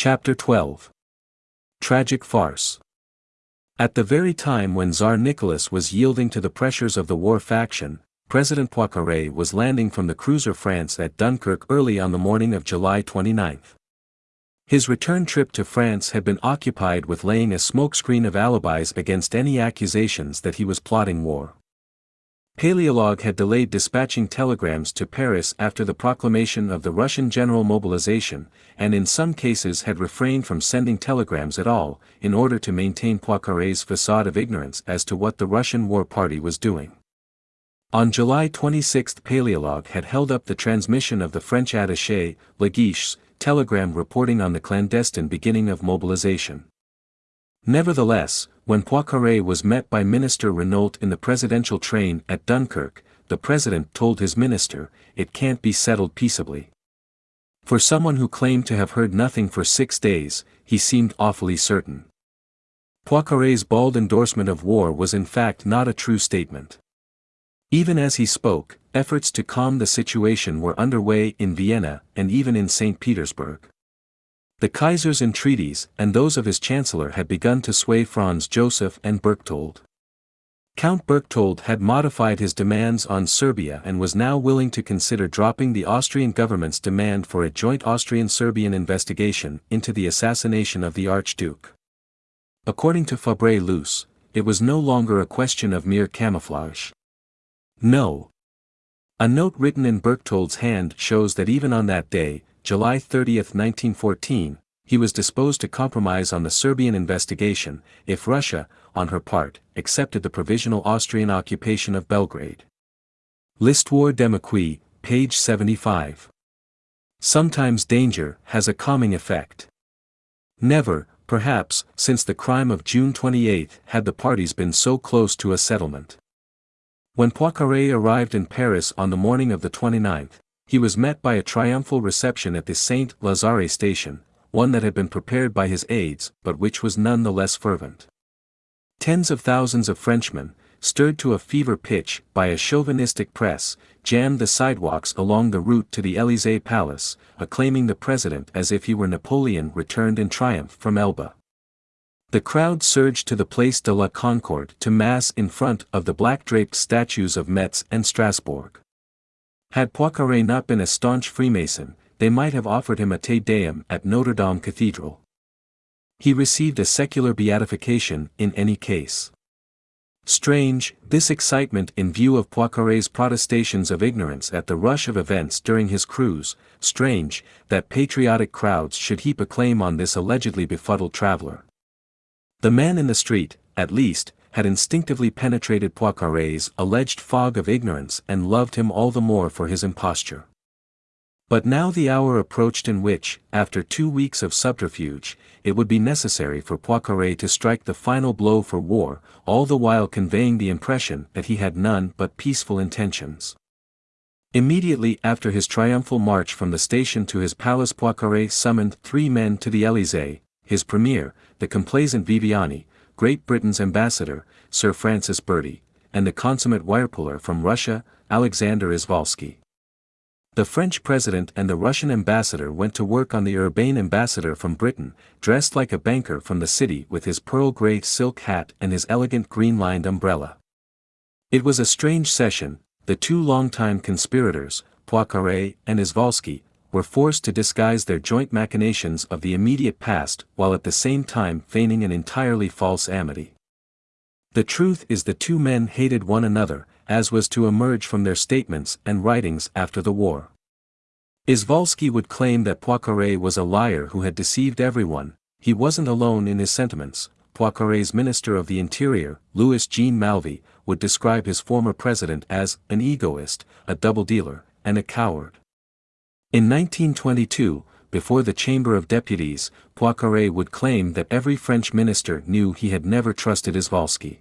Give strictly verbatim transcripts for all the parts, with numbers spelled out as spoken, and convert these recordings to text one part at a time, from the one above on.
Chapter twelve. Tragic Farce. At the very time when Tsar Nicholas was yielding to the pressures of the war faction, President Poincaré was landing from the cruiser France at Dunkirk early on the morning of July twenty-ninth. His return trip to France had been occupied with laying a smokescreen of alibis against any accusations that he was plotting war. Paléologue had delayed dispatching telegrams to Paris after the proclamation of the Russian general mobilization, and in some cases had refrained from sending telegrams at all, in order to maintain Poincaré's facade of ignorance as to what the Russian war party was doing. On July twenty-sixth, Paléologue had held up the transmission of the French attaché, Laguiche's, telegram reporting on the clandestine beginning of mobilization. Nevertheless, when Poincaré was met by Minister Renault in the presidential train at Dunkirk, the president told his minister, "It can't be settled peaceably." For someone who claimed to have heard nothing for six days, he seemed awfully certain. Poincaré's bald endorsement of war was in fact not a true statement. Even as he spoke, efforts to calm the situation were underway in Vienna and even in Saint Petersburg. The Kaiser's entreaties and those of his chancellor had begun to sway Franz Joseph and Berchtold. Count Berchtold had modified his demands on Serbia and was now willing to consider dropping the Austrian government's demand for a joint Austrian-Serbian investigation into the assassination of the Archduke. According to Fabre-Luce, it was no longer a question of mere camouflage. No. A note written in Berchtold's hand shows that even on that day, July thirtieth nineteen fourteen, he was disposed to compromise on the Serbian investigation, if Russia, on her part, accepted the provisional Austrian occupation of Belgrade. L'Histoire démocratique, page seventy-five. Sometimes danger has a calming effect. Never, perhaps, since the crime of June twenty-eighth had the parties been so close to a settlement. When Poincaré arrived in Paris on the morning of the twenty-ninth, he was met by a triumphal reception at the Saint-Lazare station, one that had been prepared by his aides but which was none the less fervent. Tens of thousands of Frenchmen, stirred to a fever pitch by a chauvinistic press, jammed the sidewalks along the route to the Élysée Palace, acclaiming the president as if he were Napoleon returned in triumph from Elba. The crowd surged to the Place de la Concorde to mass in front of the black-draped statues of Metz and Strasbourg. Had Poincaré not been a staunch Freemason, they might have offered him a Te Deum at Notre Dame Cathedral. He received a secular beatification in any case. Strange, this excitement in view of Poincaré's protestations of ignorance at the rush of events during his cruise, strange, that patriotic crowds should heap a claim on this allegedly befuddled traveler. The man in the street, at least, had instinctively penetrated Poincaré's alleged fog of ignorance and loved him all the more for his imposture. But now the hour approached in which, after two weeks of subterfuge, it would be necessary for Poincaré to strike the final blow for war, all the while conveying the impression that he had none but peaceful intentions. Immediately after his triumphal march from the station to his palace, Poincaré summoned three men to the Élysée: his premier, the complaisant Viviani, Great Britain's ambassador, Sir Francis Bertie, and the consummate wirepuller from Russia, Alexander Izvolsky. The French president and the Russian ambassador went to work on the urbane ambassador from Britain, dressed like a banker from the city with his pearl-grey silk hat and his elegant green-lined umbrella. It was a strange session. The two long-time conspirators, Poincaré and Izvolsky, were forced to disguise their joint machinations of the immediate past while at the same time feigning an entirely false amity. The truth is the two men hated one another, as was to emerge from their statements and writings after the war. Izvolsky would claim that Poincaré was a liar who had deceived everyone. He wasn't alone in his sentiments. Poincaré's Minister of the Interior, Louis Jean Malvy, would describe his former president as an egoist, a double-dealer, and a coward. In nineteen twenty-two, before the Chamber of Deputies, Poincaré would claim that every French minister knew he had never trusted Izvolsky.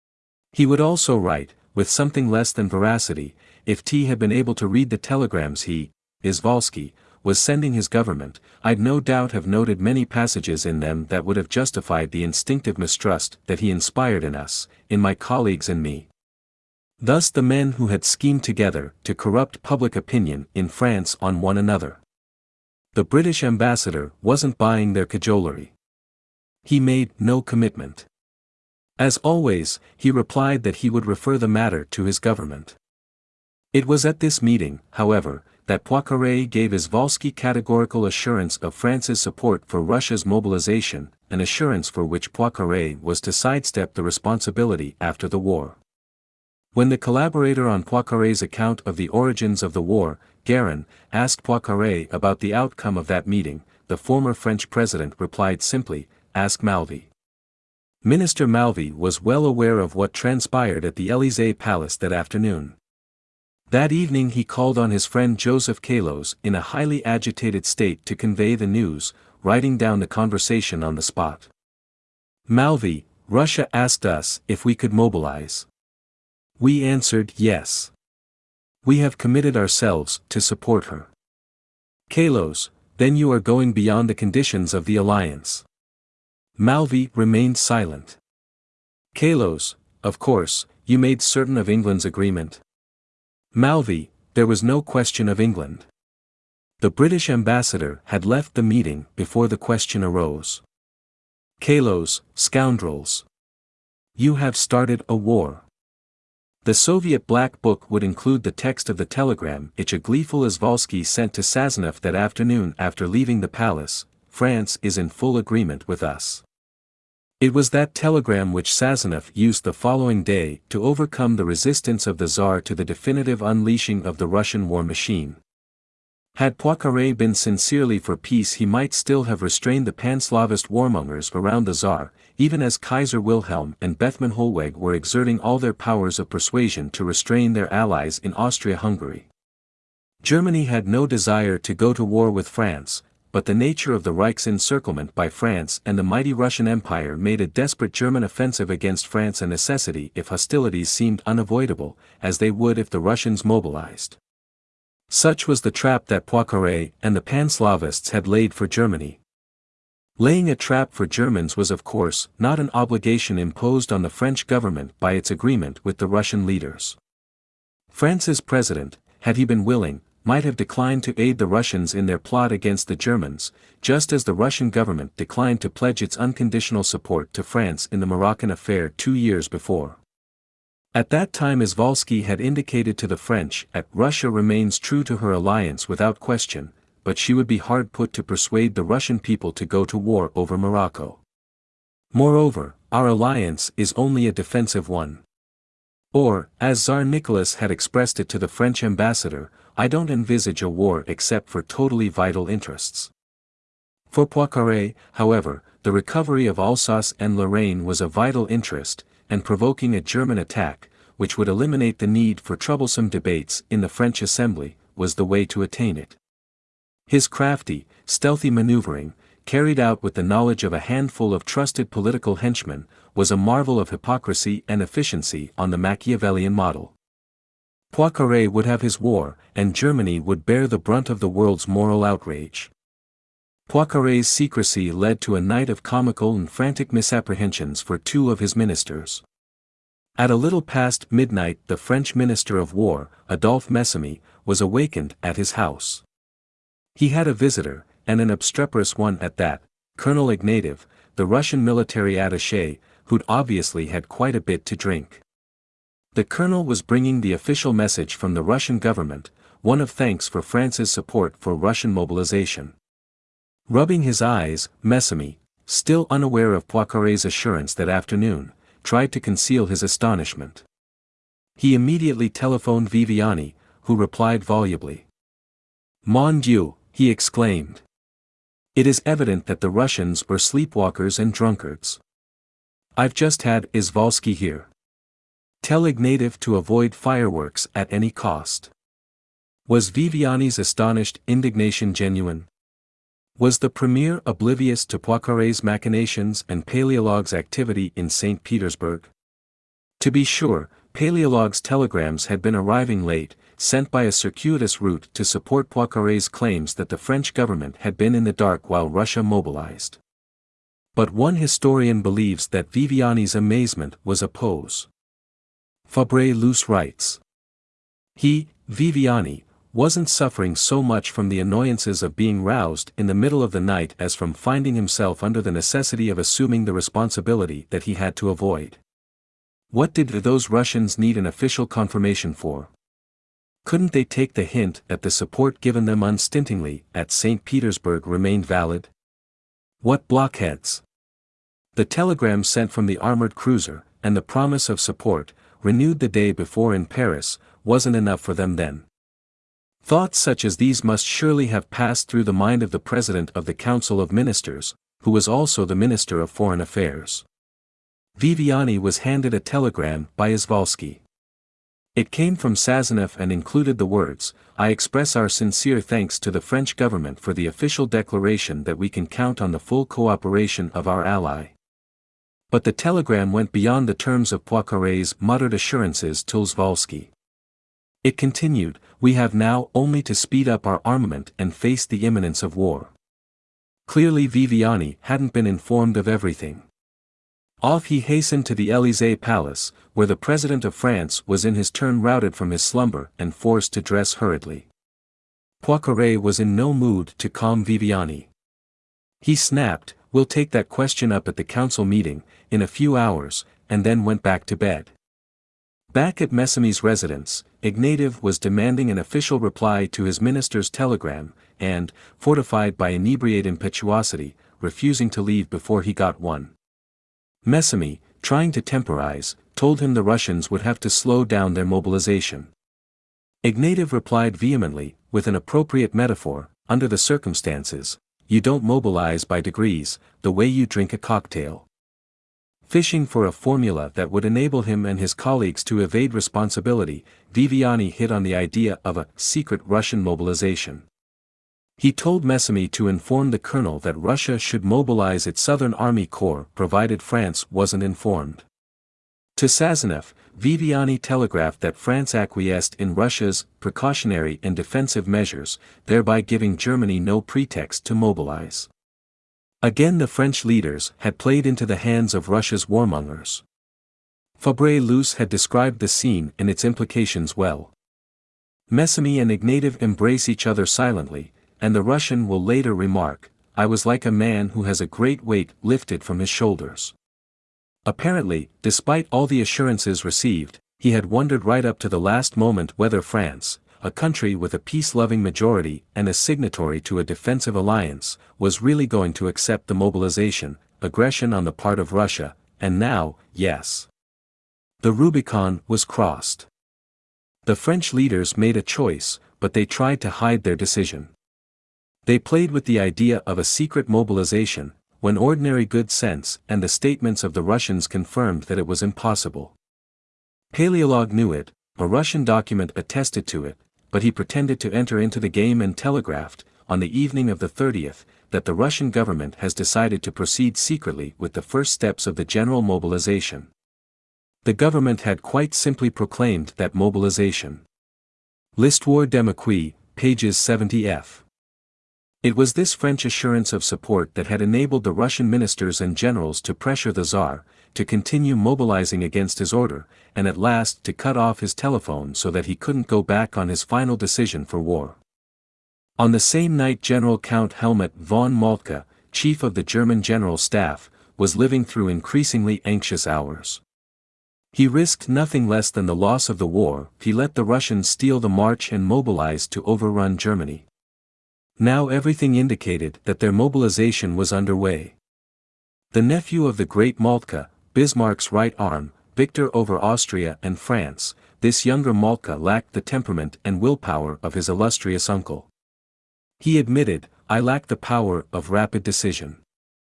He would also write, with something less than veracity, if T had been able to read the telegrams he, Izvolsky, was sending his government, I'd no doubt have noted many passages in them that would have justified the instinctive mistrust that he inspired in us, in my colleagues and me. Thus the men who had schemed together to corrupt public opinion in France on one another. The British ambassador wasn't buying their cajolery. He made no commitment. As always, he replied that he would refer the matter to his government. It was at this meeting, however, that Poincaré gave Izvolsky categorical assurance of France's support for Russia's mobilization, an assurance for which Poincaré was to sidestep the responsibility after the war. When the collaborator on Poincaré's account of the origins of the war, Guérin, asked Poincaré about the outcome of that meeting, the former French president replied simply, "Ask Malvy." Minister Malvy was well aware of what transpired at the Élysée Palace that afternoon. That evening he called on his friend Joseph Caillaux in a highly agitated state to convey the news, writing down the conversation on the spot. Malvy, Russia asked us if we could mobilize. We answered yes. We have committed ourselves to support her. Caillaux, then you are going beyond the conditions of the alliance. Malvy remained silent. Caillaux, of course, you made certain of England's agreement. Malvy, there was no question of England. The British ambassador had left the meeting before the question arose. Caillaux, scoundrels. You have started a war. The Soviet Black Book would include the text of the telegram which a gleeful Izvolsky sent to Sazonov that afternoon after leaving the palace. France is in full agreement with us. It was that telegram which Sazonov used the following day to overcome the resistance of the Tsar to the definitive unleashing of the Russian war machine. Had Poincaré been sincerely for peace, he might still have restrained the Panslavist warmongers around the Tsar, even as Kaiser Wilhelm and Bethmann Hollweg were exerting all their powers of persuasion to restrain their allies in Austria-Hungary. Germany had no desire to go to war with France, but the nature of the Reich's encirclement by France and the mighty Russian Empire made a desperate German offensive against France a necessity if hostilities seemed unavoidable, as they would if the Russians mobilized. Such was the trap that Poincaré and the Panslavists had laid for Germany. Laying a trap for Germans was of course not an obligation imposed on the French government by its agreement with the Russian leaders. France's president, had he been willing, might have declined to aid the Russians in their plot against the Germans, just as the Russian government declined to pledge its unconditional support to France in the Moroccan affair two years before. At that time Izvolsky had indicated to the French that Russia remains true to her alliance without question, but she would be hard put to persuade the Russian people to go to war over Morocco. Moreover, our alliance is only a defensive one. Or, as Tsar Nicholas had expressed it to the French ambassador, I don't envisage a war except for totally vital interests. For Poincaré, however, the recovery of Alsace and Lorraine was a vital interest, and provoking a German attack, which would eliminate the need for troublesome debates in the French Assembly, was the way to attain it. His crafty, stealthy maneuvering, carried out with the knowledge of a handful of trusted political henchmen, was a marvel of hypocrisy and efficiency on the Machiavellian model. Poincaré would have his war, and Germany would bear the brunt of the world's moral outrage. Poincaré's secrecy led to a night of comical and frantic misapprehensions for two of his ministers. At a little past midnight the French Minister of War, Adolphe Messamie, was awakened at his house. He had a visitor, and an obstreperous one at that, Colonel Ignatieff, the Russian military attaché, who'd obviously had quite a bit to drink. The colonel was bringing the official message from the Russian government, one of thanks for France's support for Russian mobilization. Rubbing his eyes, Messamie, still unaware of Poincaré's assurance that afternoon, tried to conceal his astonishment. He immediately telephoned Viviani, who replied volubly. "Mon Dieu," he exclaimed. "It is evident that the Russians were sleepwalkers and drunkards. I've just had Izvolsky here. Tell Ignatieff to avoid fireworks at any cost." Was Viviani's astonished indignation genuine? Was the Premier oblivious to Poincaré's machinations and Paléologue's activity in Saint Petersburg? To be sure, Paléologue's telegrams had been arriving late, sent by a circuitous route to support Poincaré's claims that the French government had been in the dark while Russia mobilized. But one historian believes that Viviani's amazement was a pose. Fabre Luce writes. He, Viviani, wasn't suffering so much from the annoyances of being roused in the middle of the night as from finding himself under the necessity of assuming the responsibility that he had to avoid. What did those Russians need an official confirmation for? Couldn't they take the hint that the support given them unstintingly at Saint Petersburg remained valid? What blockheads! The telegram sent from the armored cruiser, and the promise of support, renewed the day before in Paris, wasn't enough for them then. Thoughts such as these must surely have passed through the mind of the President of the Council of Ministers, who was also the Minister of Foreign Affairs. Viviani was handed a telegram by Izvolsky. It came from Sazonov and included the words, "I express our sincere thanks to the French government for the official declaration that we can count on the full cooperation of our ally." But the telegram went beyond the terms of Poincaré's muttered assurances to Izvolsky. It continued, "We have now only to speed up our armament and face the imminence of war." Clearly Viviani hadn't been informed of everything. Off he hastened to the Élysée Palace, where the President of France was in his turn routed from his slumber and forced to dress hurriedly. Poincaré was in no mood to calm Viviani. He snapped, "We'll take that question up at the council meeting, in a few hours," and then went back to bed. Back at Messamy's residence, Ignatiev was demanding an official reply to his minister's telegram, and, fortified by inebriate impetuosity, refusing to leave before he got one. Messamy, trying to temporize, told him the Russians would have to slow down their mobilization. Ignatiev replied vehemently, with an appropriate metaphor, "Under the circumstances, you don't mobilize by degrees, the way you drink a cocktail." Fishing for a formula that would enable him and his colleagues to evade responsibility, Viviani hit on the idea of a secret Russian mobilization. He told Messamy to inform the colonel that Russia should mobilize its Southern Army Corps provided France wasn't informed. To Sazonov, Viviani telegraphed that France acquiesced in Russia's precautionary and defensive measures, thereby giving Germany no pretext to mobilize. Again the French leaders had played into the hands of Russia's warmongers. Fabre-Luce had described the scene and its implications well. Messamy and Ignatiev embrace each other silently, and the Russian will later remark, "I was like a man who has a great weight lifted from his shoulders." Apparently, despite all the assurances received, he had wondered right up to the last moment whether France, a country with a peace-loving majority and a signatory to a defensive alliance, was really going to accept the mobilization, aggression on the part of Russia, and now, yes. The Rubicon was crossed. The French leaders made a choice, but they tried to hide their decision. They played with the idea of a secret mobilization, when ordinary good sense and the statements of the Russians confirmed that it was impossible. Paleolog knew it, a Russian document attested to it, but he pretended to enter into the game and telegraphed, on the evening of the thirtieth, that the Russian government has decided to proceed secretly with the first steps of the general mobilization. The government had quite simply proclaimed that mobilization. L'Histoire de Maquis, pages seventy f. It was this French assurance of support that had enabled the Russian ministers and generals to pressure the Tsar, to continue mobilizing against his order, and at last to cut off his telephone so that he couldn't go back on his final decision for war. On the same night General Count Helmut von Moltke, chief of the German General Staff, was living through increasingly anxious hours. He risked nothing less than the loss of the war, he let the Russians steal the march and mobilize to overrun Germany. Now everything indicated that their mobilization was underway. The nephew of the great Moltke, Bismarck's right arm, victor over Austria and France, this younger Moltke lacked the temperament and willpower of his illustrious uncle. He admitted, "I lack the power of rapid decision.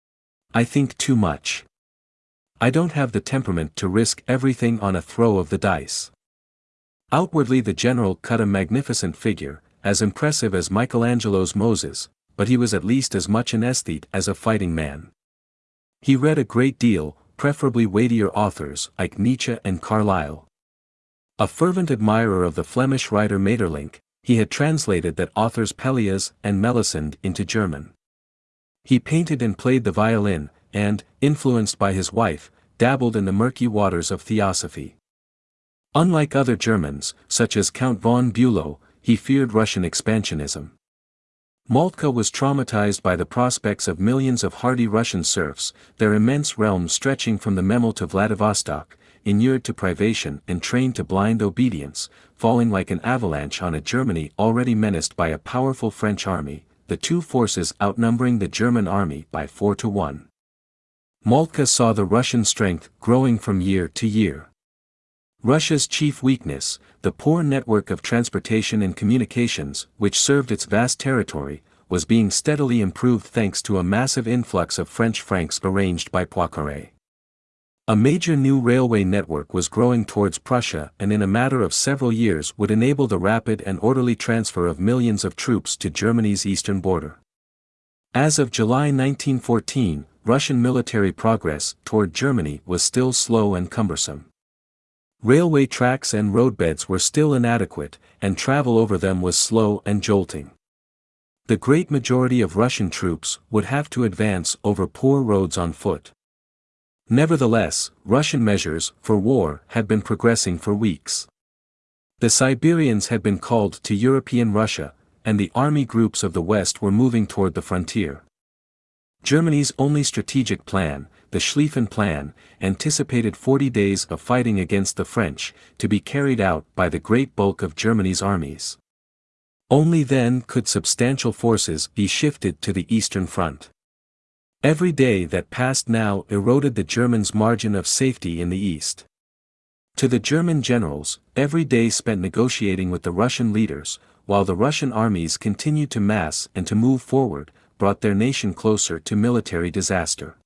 I think too much. I don't have the temperament to risk everything on a throw of the dice." Outwardly the general cut a magnificent figure, as impressive as Michelangelo's Moses, but he was at least as much an aesthete as a fighting man. He read a great deal, preferably weightier authors like Nietzsche and Carlyle. A fervent admirer of the Flemish writer Maeterlinck, he had translated that author's Pelléas and Melisande into German. He painted and played the violin, and, influenced by his wife, dabbled in the murky waters of theosophy. Unlike other Germans, such as Count von Bülow, he feared Russian expansionism. Moltke was traumatized by the prospects of millions of hardy Russian serfs, their immense realm stretching from the Memel to Vladivostok, inured to privation and trained to blind obedience, falling like an avalanche on a Germany already menaced by a powerful French army, the two forces outnumbering the German army by four to one. Moltke saw the Russian strength growing from year to year. Russia's chief weakness, the poor network of transportation and communications which served its vast territory, was being steadily improved thanks to a massive influx of French francs arranged by Poincaré. A major new railway network was growing towards Prussia and in a matter of several years would enable the rapid and orderly transfer of millions of troops to Germany's eastern border. As of July nineteen fourteen, Russian military progress toward Germany was still slow and cumbersome. Railway tracks and roadbeds were still inadequate, and travel over them was slow and jolting. The great majority of Russian troops would have to advance over poor roads on foot. Nevertheless, Russian measures for war had been progressing for weeks. The Siberians had been called to European Russia, and the army groups of the West were moving toward the frontier. Germany's only strategic plan, the Schlieffen Plan, anticipated forty days of fighting against the French, to be carried out by the great bulk of Germany's armies. Only then could substantial forces be shifted to the Eastern Front. Every day that passed now eroded the Germans' margin of safety in the East. To the German generals, every day spent negotiating with the Russian leaders, while the Russian armies continued to mass and to move forward, brought their nation closer to military disaster.